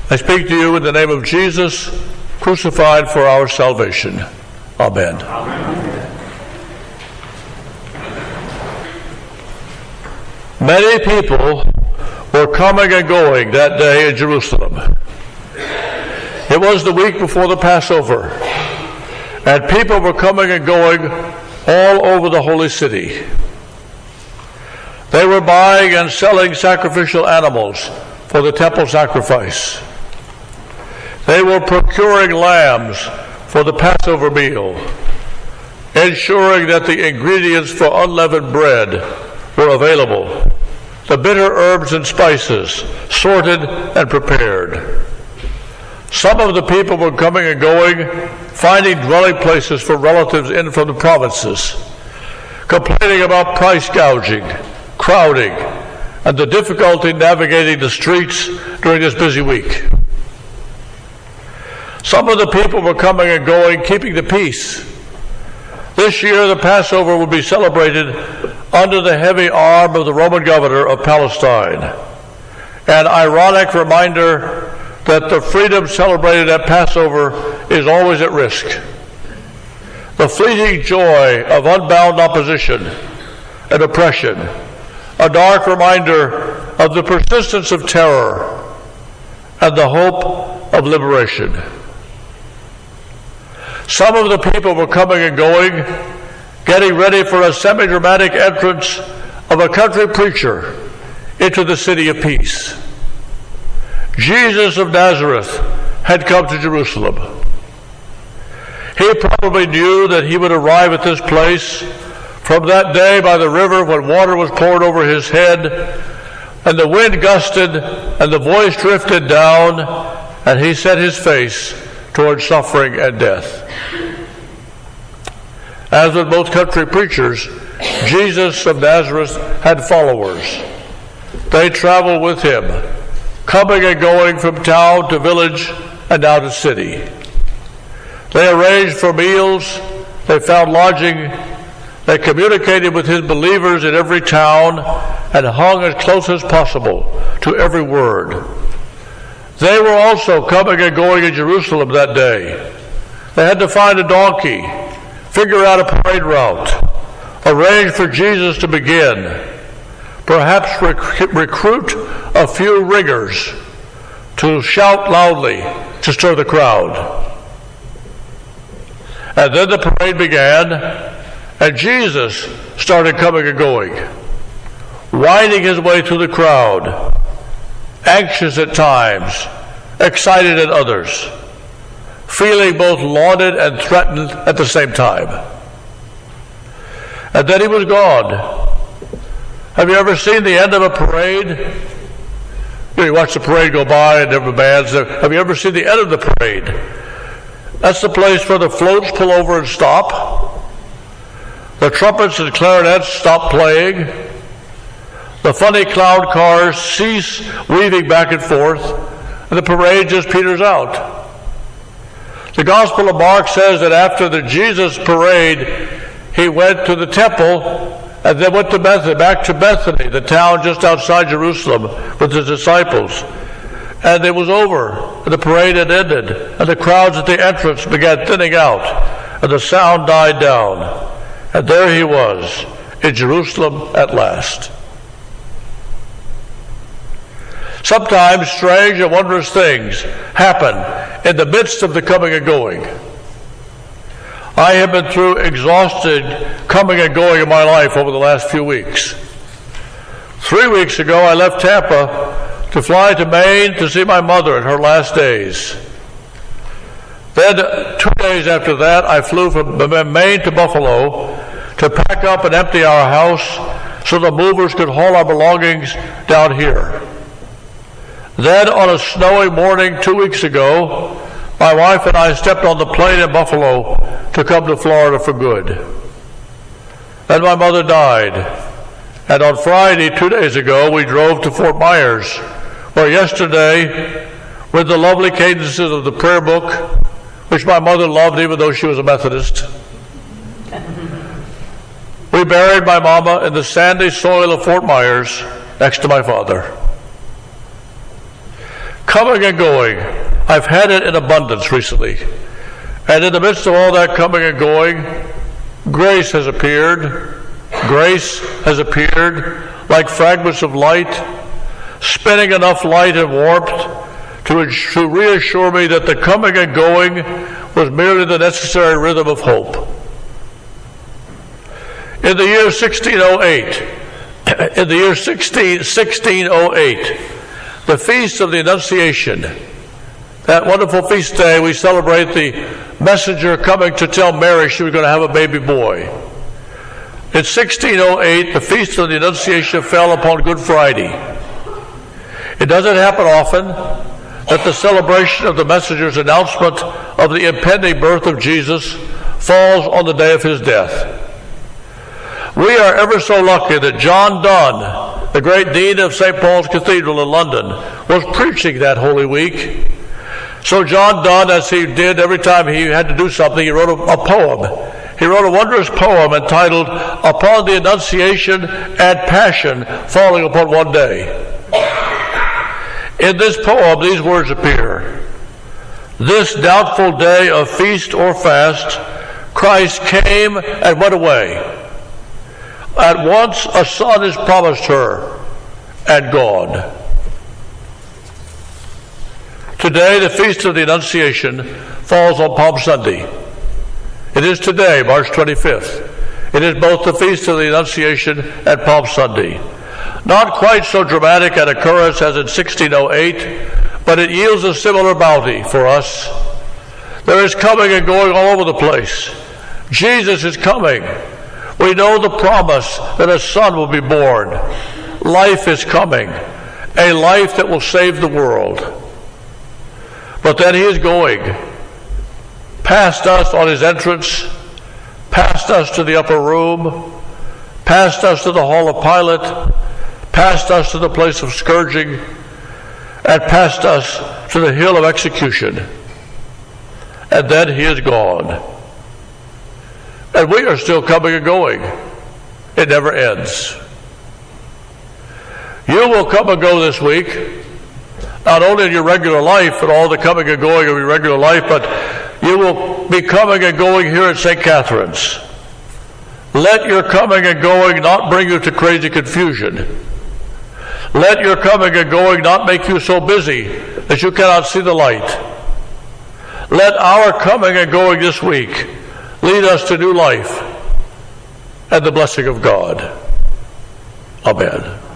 I speak to you in the name of Jesus, crucified for our salvation. Amen. Many people were coming and going that day in Jerusalem. It was the week before the Passover, and people were coming and going all over the holy city. They were buying and selling sacrificial animals for the temple sacrifice. They were procuring lambs for the Passover meal, ensuring that the ingredients for unleavened bread were available, the bitter herbs and spices sorted and prepared. Some of the people were coming and going, finding dwelling places for relatives in from the provinces, complaining about price gouging, crowding, and the difficulty navigating the streets during this busy week. Some of the people were coming and going, keeping the peace. This year, the Passover will be celebrated under the heavy arm of the Roman governor of Palestine. An ironic reminder that the freedom celebrated at Passover is always at risk. The fleeting joy of unbound opposition and oppression, a dark reminder of the persistence of terror and the hope of liberation. Some of the people were coming and going, getting ready for a semi-dramatic entrance of a country preacher into the city of peace. Jesus of Nazareth had come to Jerusalem. He probably knew that he would arrive at this place from that day by the river when water was poured over his head, and the wind gusted, and the voice drifted down, and he set his face toward suffering and death. As with most country preachers, Jesus of Nazareth had followers. They traveled with him, coming and going from town to village and now to city. They arranged for meals, they found lodging, they communicated with his believers in every town and hung as close as possible to every word. They were also coming and going in Jerusalem that day. They had to find a donkey, figure out a parade route, arrange for Jesus to begin, perhaps recruit a few ringers to shout loudly to stir the crowd. And then the parade began, and Jesus started coming and going, winding his way through the crowd, anxious at times, excited at others, feeling both lauded and threatened at the same time. And then he was gone. Have you ever seen the end of a parade? You watch the parade go by and the bands. Have you ever seen the end of the parade? That's the place where the floats pull over and stop. The trumpets and clarinets stop playing. The funny clown cars cease weaving back and forth, and the parade just peters out. The Gospel of Mark says that after the Jesus parade, he went to the temple and then went to Bethany, back to Bethany, the town just outside Jerusalem, with his disciples. And it was over, and the parade had ended, and the crowds at the entrance began thinning out, and the sound died down. And there he was, in Jerusalem at last. Sometimes strange and wondrous things happen in the midst of the coming and going. I have been through exhausted coming and going in my life over the last few weeks. 3 weeks ago, I left Tampa to fly to Maine to see my mother in her last days. Then 2 days after that, I flew from Maine to Buffalo to pack up and empty our house so the movers could haul our belongings down here. Then on a snowy morning 2 weeks ago, my wife and I stepped on the plane in Buffalo to come to Florida for good. Then my mother died. And on Friday, 2 days ago, we drove to Fort Myers, where yesterday, with the lovely cadences of the prayer book, which my mother loved even though she was a Methodist, we buried my mama in the sandy soil of Fort Myers next to my father. Coming and going. I've had it in abundance recently. And in the midst of all that coming and going, grace has appeared. Grace has appeared like fragments of light, spinning enough light and warmth to reassure me that the coming and going was merely the necessary rhythm of hope. In the year 1608, the Feast of the Annunciation, that wonderful feast day, we celebrate the messenger coming to tell Mary she was going to have a baby boy. In 1608, the Feast of the Annunciation fell upon Good Friday. It doesn't happen often that the celebration of the messenger's announcement of the impending birth of Jesus falls on the day of his death. We are ever so lucky that John Donne, the great dean of St. Paul's Cathedral in London, was preaching that Holy Week. So John Donne, as he did every time he had to do something, he wrote a poem. He wrote a wondrous poem entitled, Upon the Annunciation and Passion Falling Upon One Day. In this poem, these words appear. This doubtful day of feast or fast, Christ came and went away. At once a son is promised her, and gone. Today, the Feast of the Annunciation falls on Palm Sunday. It is today, March 25th. It is both the Feast of the Annunciation and Palm Sunday. Not quite so dramatic an occurrence as in 1608, but it yields a similar bounty for us. There is coming and going all over the place. Jesus is coming. We know the promise that a son will be born. Life is coming, a life that will save the world. But then he is going, past us on his entrance, past us to the upper room, past us to the hall of Pilate, past us to the place of scourging, and past us to the hill of execution. And then he is gone. And we are still coming and going. It never ends. You will come and go this week, not only in your regular life and all the coming and going of your regular life, but you will be coming and going here at St. Catherine's. Let your coming and going not bring you to crazy confusion. Let your coming and going not make you so busy that you cannot see the light. Let our coming and going this week lead us to new life and the blessing of God. Amen.